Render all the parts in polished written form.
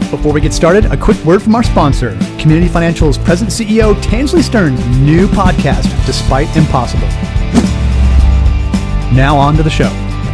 Before we get started, a quick word from our sponsor, Community Financial's President and CEO, Tansley Stearns' new podcast, Despite Impossible. Now on to the show.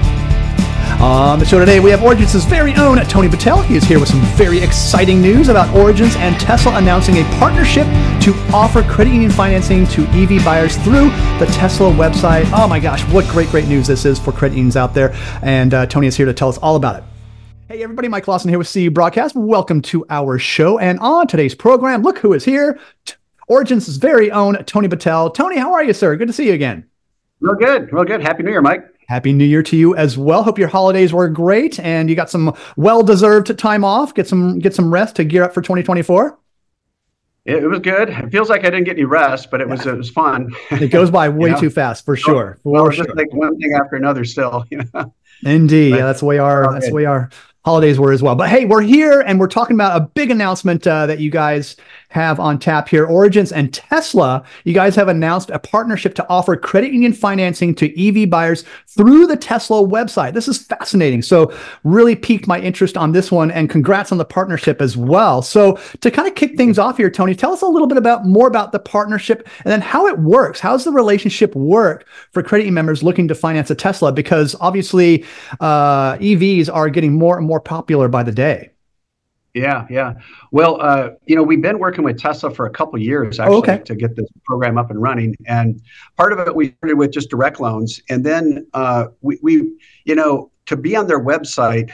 On the show today, we have Origins' very own Tony Patel. He is here with some very exciting news about Origins and Tesla announcing a partnership to offer credit union financing to EV buyers through the Tesla website. Oh my gosh, what great news this is for credit unions out there. And Tony is here to tell us all about it. Hey everybody, Mike Lawson here with CU Broadcast. Welcome to our show. And on today's program, look who is here. Origins' very own Tony Patel. Tony, how are you, sir? Good to see you again. Real good. Happy New Year, Mike. Happy New Year to you as well. Hope your holidays were great and you got some well-deserved time off. Get some rest to gear up for 2024. It was good. It feels like I didn't get any rest, but it was fun. It goes by way too fast, for sure. Just like one thing after another still. Indeed. But, yeah, that's the way our holidays were as well. But hey, we're here and we're talking about a big announcement that you guys have on tap here. Origins and Tesla, you guys have announced a partnership to offer credit union financing to EV buyers through the Tesla website. This is fascinating. So really piqued my interest on this one, and congrats on the partnership as well. So to kind of kick things off here, Tony, tell us a little bit more about the partnership and then how it works. How does the relationship work for credit union members looking to finance a Tesla? Because obviously EVs are getting more and more popular by the day. Yeah. Well, we've been working with Tesla for a couple of years actually to get this program up and running. And part of it we started with just direct loans, and then we to be on their website,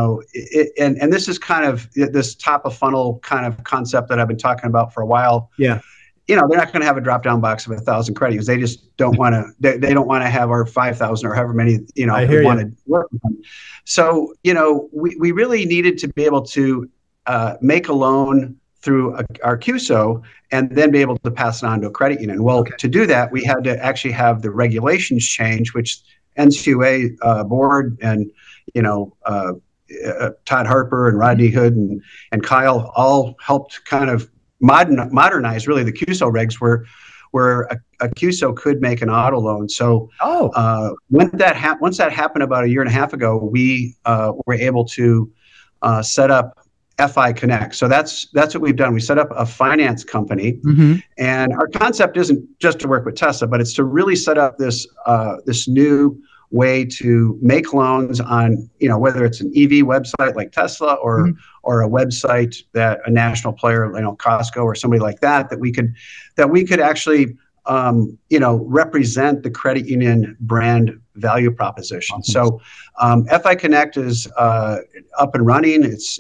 and this is kind of this top of funnel kind of concept that I've been talking about for a while. Yeah. They're not going to have a drop down box of 1,000 credit unions. They just don't want to. They don't want to have our 5,000 or however many I hear want to work with them. So we really needed to be able to make a loan through our QSO and then be able to pass it on to a credit union. Well, to do that, we had to actually have the regulations change, which NCUA board and Todd Harper and Rodney Hood and Kyle all helped kind of modernize really the QSO regs where a QSO could make an auto loan. So once that happened about a year and a half ago, we were able to set up FI Connect. So that's what we've done. We set up a finance company, and our concept isn't just to work with Tesla, but it's to really set up this new way to make loans on, whether it's an EV website like Tesla or a website that a national player, Costco or somebody like that we could actually represent the credit union brand value proposition. So FI Connect is up and running.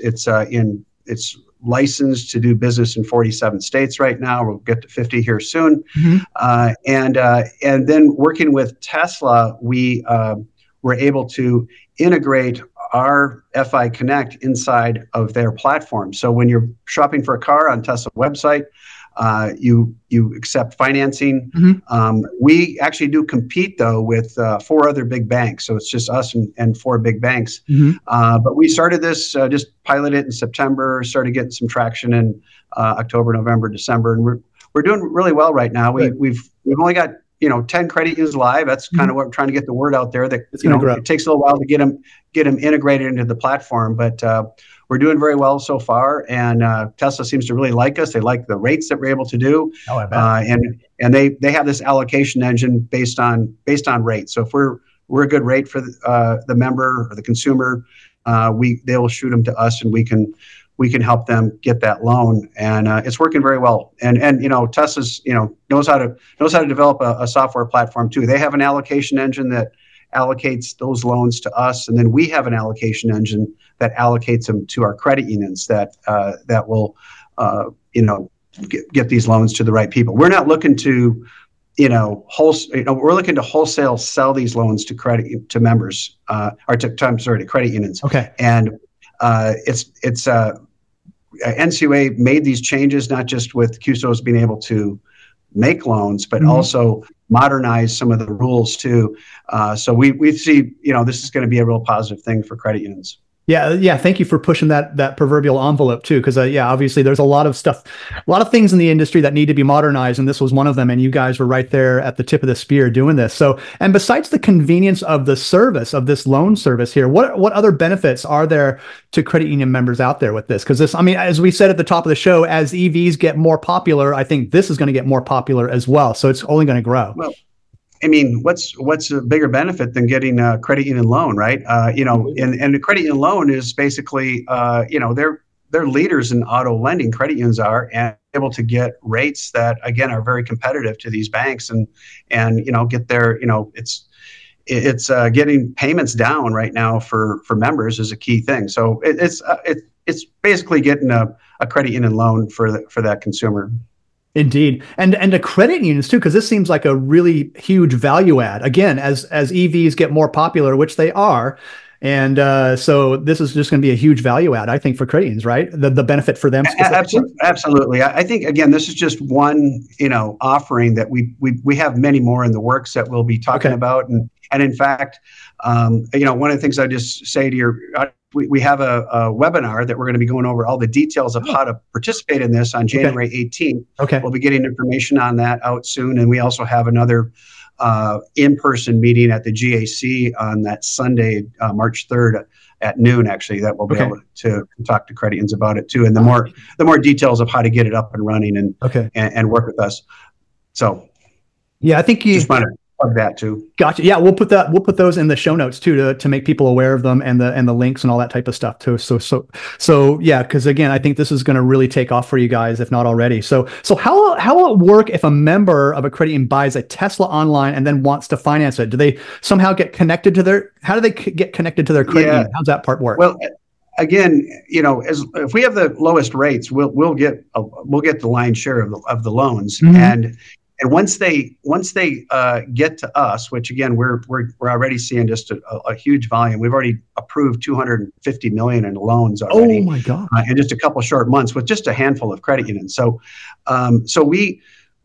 It's licensed to do business in 47 states right now. We'll get to 50 here soon. And then working with Tesla, we were able to integrate our FI Connect inside of their platform. So when you're shopping for a car on Tesla website, you accept financing. We actually do compete though with 4 other big banks. So it's just us and 4 big banks. But we started this, just piloted it in September, started getting some traction in October, November, December, and we're doing really well right now. We've only got 10 credit unions live. That's kind of what we're trying to get the word out there. That it takes a little while to get them integrated into the platform, but we're doing very well so far, and Tesla seems to really like us. They like the rates that we're able to do, and they have this allocation engine based on rates. So if we're a good rate for the member or the consumer, they will shoot them to us, and we can help them get that loan, and it's working very well. And Tesla's knows how to develop a software platform too. They have an allocation engine that allocates those loans to us, and then we have an allocation engine that allocates them to our credit unions that will get these loans to the right people. We're not looking to we're looking to wholesale sell these loans to credit members to credit unions. And it's NCUA made these changes not just with QSOs being able to make loans, but also modernize some of the rules too. So we see, this is going to be a real positive thing for credit unions. Yeah. Thank you for pushing that proverbial envelope too, because yeah, obviously there's a lot of stuff, a lot of things in the industry that need to be modernized, and this was one of them. And you guys were right there at the tip of the spear doing this. So, and besides the convenience of the service of this loan service here, what other benefits are there to credit union members out there with this? Because this, I mean, as we said at the top of the show, as EVs get more popular, I think this is going to get more popular as well. So it's only going to grow. Well, I mean, what's a bigger benefit than getting a credit union loan, right? And the credit union loan is basically, they're leaders in auto lending. Credit unions are, and able to get rates that again are very competitive to these banks, and get their, it's getting payments down right now for members is a key thing. So it's basically getting a credit union loan for that consumer. Indeed. And to credit unions too, because this seems like a really huge value add. Again, as EVs get more popular, which they are. And so this is just going to be a huge value add, I think, for credit unions, right? The benefit for them specifically. Absolutely. I think, again, this is just one, offering that we have many more in the works that we'll be talking about. And in fact, one of the things I just say to your we have a webinar that we're going to be going over all the details of how to participate in this on January 18th. Okay. We'll be getting information on that out soon. And we also have another in-person meeting at the GAC on that Sunday, March 3rd at noon, actually, that we'll be able to talk to credit unions about it too. And the more details of how to get it up and running and work with us. So yeah, I think you just want to plug that too. Gotcha. Yeah, we'll put those in the show notes too to make people aware of them and the links and all that type of stuff too. So yeah, because again, I think this is going to really take off for you guys, if not already. So how will it work if a member of a credit union buys a Tesla online and then wants to finance it? Do they somehow get connected to how do they get connected to their credit union? How's that part work? Well, again, if we have the lowest rates, we'll get the lion's share of the loans. Mm-hmm. And once they get to us, which again we're already seeing just a huge volume. We've already approved 250 million in loans already. Oh my God! In just a couple of short months with just a handful of credit unions. So we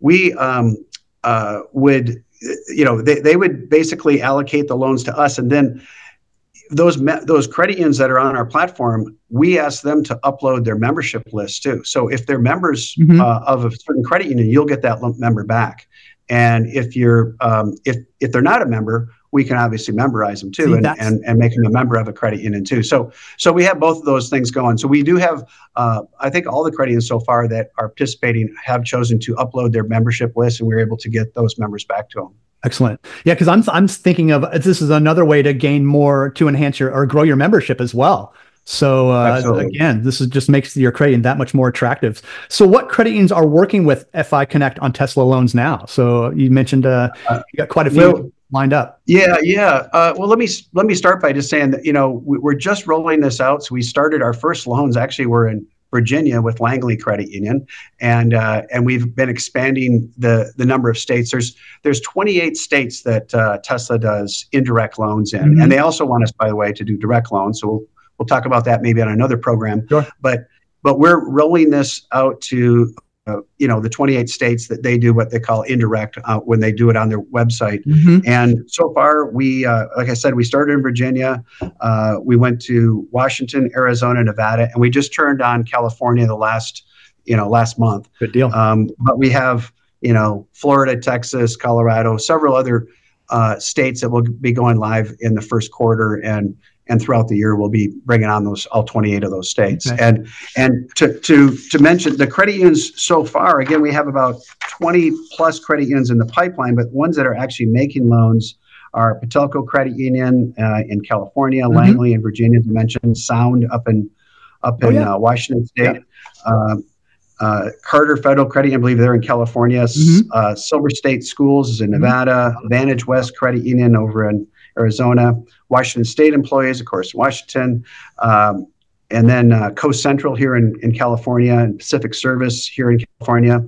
would they would basically allocate the loans to us, and then those credit unions that are on our platform, we ask them to upload their membership list too. So if they're members of a certain credit union, you'll get that member back. And if you're if they're not a member, we can obviously memberize them too, and make them a member of a credit union too. So we have both of those things going. So we do have, I think all the credit unions so far that are participating have chosen to upload their membership list, and we're able to get those members back to them. Excellent. Yeah, because I'm thinking of this is another way to gain more, to enhance or grow your membership as well. So again, this just makes your credit union that much more attractive. So what credit unions are working with FI Connect on Tesla loans now? So you mentioned you got quite a few lined up. Yeah. Well, let me start by just saying that we're just rolling this out. So we started our first loans. Actually, we're in Virginia with Langley Credit Union, and we've been expanding the number of states. There's 28 states that Tesla does indirect loans in, and they also want us, by the way, to do direct loans. So we'll talk about that maybe on another program. Sure. But we're rolling this out to the 28 states that they do what they call indirect when they do it on their website. And so far, we like I said, we started in Virginia, we went to Washington, Arizona, Nevada, and we just turned on California the last month. Good deal. But we have Florida, Texas, Colorado, several other states that will be going live in the first quarter, and throughout the year, we'll be bringing on all 28 of those states. Okay. And to mention the credit unions so far, again, we have about 20 plus credit unions in the pipeline, but ones that are actually making loans are Patelco Credit Union in California, Langley in Virginia, as I mentioned, Sound up in Washington State. Carter Federal Credit Union, I believe they're in California. Silver State Schools is in Nevada. Vantage West Credit Union over in Arizona. Washington State Employees, of course, Washington. And then Coast Central here in California, and Pacific Service here in California.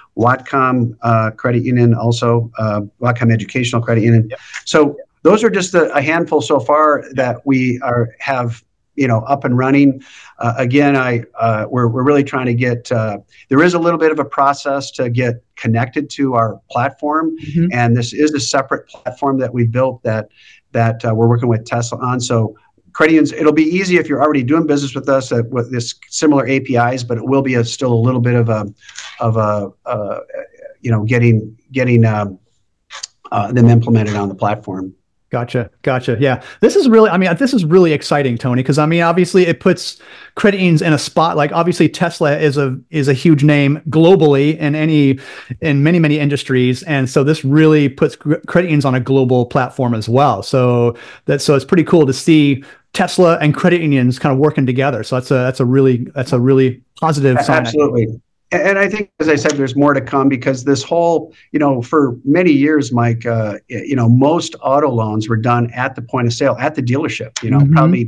Watcom Credit Union also, Watcom Educational Credit Union. Yep. So those are just a handful so far that we have up and running. Again, we're really trying to get. There is a little bit of a process to get connected to our platform, and this is a separate platform that we built that we're working with Tesla on. So credit unions, it'll be easy if you're already doing business with us with this similar APIs, but it will be still a little bit of getting them implemented on the platform. Gotcha. Yeah. This is really exciting, Tony, because obviously it puts credit unions in a spot. Like, obviously Tesla is a huge name globally in many industries. And so this really puts credit unions on a global platform as well. So it's pretty cool to see Tesla and credit unions kind of working together. So that's a really positive sign. Absolutely. And I think, as I said, there's more to come, because this whole, for many years, Mike, most auto loans were done at the point of sale, at the dealership, probably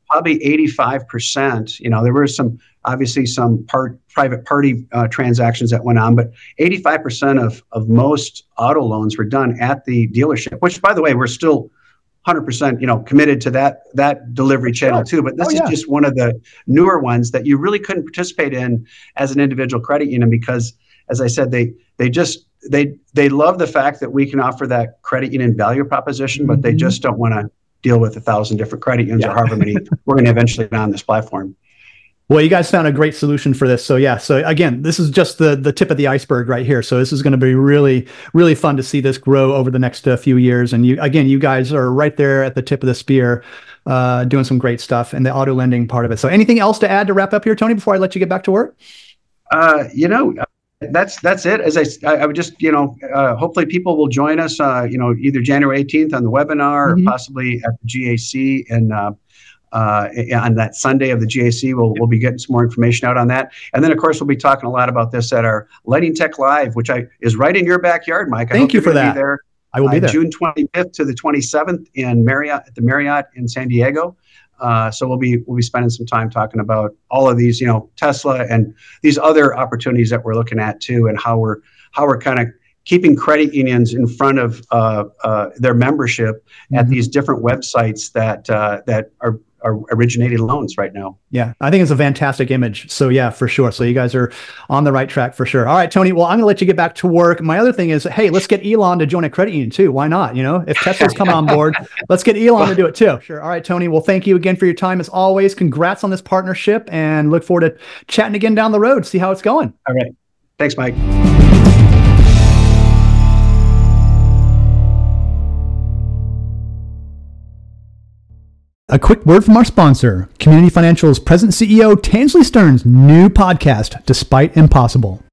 85%, there were obviously some private party transactions that went on, but 85% of most auto loans were done at the dealership, which, by the way, we're still 100%, committed to that delivery channel too. But this is just one of the newer ones that you really couldn't participate in as an individual credit union, because, as I said, they love the fact that we can offer that credit union value proposition, but they just don't want to deal with 1,000 different credit unions or however many we're going to eventually be on this platform. Well, you guys found a great solution for this. So again, this is just the tip of the iceberg right here. So this is going to be really, really fun to see this grow over the next few years. And you guys are right there at the tip of the spear, doing some great stuff in the auto lending part of it. So anything else to add to wrap up here, Tony, before I let you get back to work? That's it. As I would just, hopefully people will join us, either January 18th on the webinar or possibly at the GAC, and on that Sunday of the GAC, we'll be getting some more information out on that. And then, of course, we'll be talking a lot about this at our Lending Tech Live, which is right in your backyard, Mike. Thank you for that. I will be there. June 25th to the 27th at the Marriott in San Diego. So we'll be spending some time talking about all of these, Tesla and these other opportunities that we're looking at too, and how we're kind of keeping credit unions in front of their membership at these different websites that are originating loans right now. Yeah, I think it's a fantastic image. So yeah, for sure. So you guys are on the right track for sure. All right, Tony, well, I'm going to let you get back to work. My other thing is, hey, let's get Elon to join a credit union too. Why not? If Tesla's coming on board, let's get Elon to do it too. Sure. All right, Tony. Well, thank you again for your time as always. Congrats on this partnership, and look forward to chatting again down the road, see how it's going. All right. Thanks, Mike. A quick word from our sponsor, Community Financial's present CEO, Tansley Stearns' new podcast, Despite Impossible.